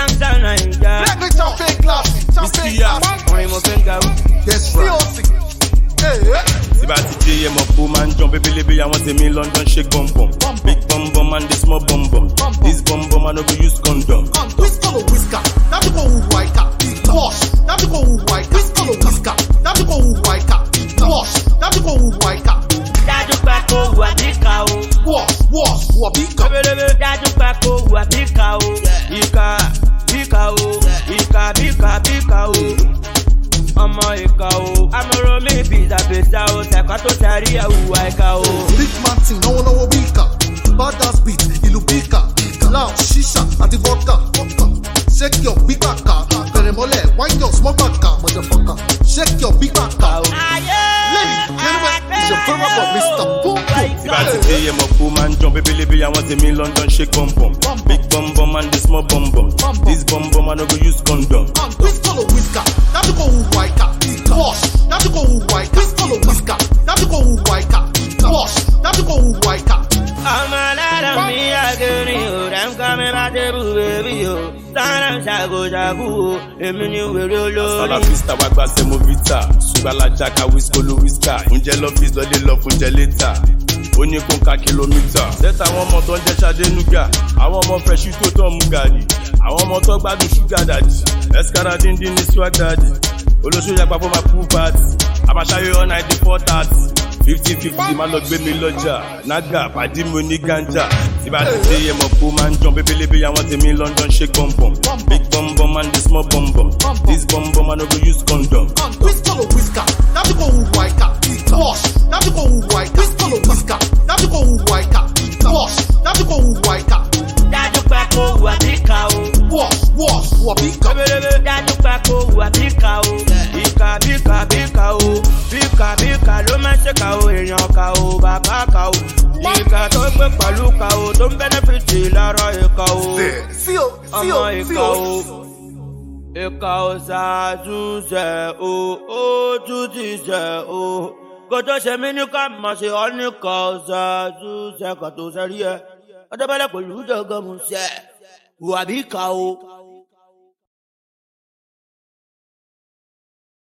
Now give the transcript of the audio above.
gangsta Naija. Let me champagne glass. Champagne glass. Orin mo fẹ́ ga o. That's right. See about TJ, I'm a poor man, jump baby, I want to me London shake bum bum. Big bum bum and this small bum bum. This bum bum I know we use condom. Whisker or whisker, that you go who white cat. Wash, that you go who white cat. Whisker or whisker, that you go who white cat. Wash, that you go who white cat. Dájú pàkó wà bíkà o. Wash, wabika. Dájú pàkó wà bíkà o. Bíkà o. Bíkà o. Ọmọ ìkà o. Amọ̀rọ̀ mi bìtàbìtà o. Tẹ̀kọ́ tó tẹ̀rí ẹ̀wùwà ìkà o. Big man thing, lọ́wọ́lọ́wọ́ bíkà. Badass beat, ìlú bíkà. Loud, shisha, àti vodka. Shake your big back car. Bẹ̀rẹ̀ mọ́lẹ̀, wind your small back car, motherfucker. Shake your big back car. Lady, anyway, it's your favorite boy, Mr. Boom Boom. See about TJ, I'm a poor man, jump baby, I want to me London shake bum bum. Big bum bum and this small bum bum. This bum bum I know we use condom. Whisker or whisker, that you go who white cat. Wash, that you go who white cat. Whisker or whisker, that you go who white cat. Wash, that you go who white cat. Ọmọ alára mi àgẹ̀rìn o, dáńkà mi bá débù bèbí o. Sára ṣàgòṣàgò o, èmi ni wèrè olórí. Sala vista wa gba semovita, ṣùgbọ́n jaka wiskolo wiska. Oúnjẹ lọ́fíìsì lọ́lé lọ fúnjẹ létà. Ó ní kó ń ka kìlómítà. Sẹ́tà àwọn ọmọ tó ń jẹ́ Ṣadénúgà. Àwọn ọmọ fresh tó tán mú gàrí. Àwọn ọmọ tó gbádùn ṣúgà dàdí. Ẹ̀skára díndín ní swag dàdí. Olóṣèlú yàgbá fún ma pool party. Àbáṣáyé all night di 4:30. 50-50 máa lọ gbé mi lọ́jà. Nága pàdé mi ní ganja. Tí bá ti ṣe ẹmọ kó máa ń jọ bébélébé àwọn tèmi London shake bum bum. Big bum bum and the small bum bum. This bum bum I no go use condom. Whisker or whisker, that you go who white cat. Wash, that you go who white cat. Whisker or whisker, that you go who white cat. Wash, that you go who white cat. Dájú pàkó wà bíkà o. Wash, wabika. Dájú pàkó wà bíkà o. Bíkà o. Bíkà ló máa ń ṣèkà o. Èèyàn kà o, bàbá kà o. Ìkà tó gbé pẹ̀lú kà o. Tó ń bẹ́nẹ́fìtì lára ìkà o. Ọmọ ìkà o. Ìkà ò ṣàtúnṣe o. Ó tún ti ṣe o. Kò tó ṣe mí ní ká mọ̀ ṣe ọ́ ní kà ò ṣàtúnṣe kò tó ṣe rí ẹ. Ọjọ́ bẹ́lẹ̀ pẹ̀lú jọ̀gọ́ mu ṣe. Wà bíkà o.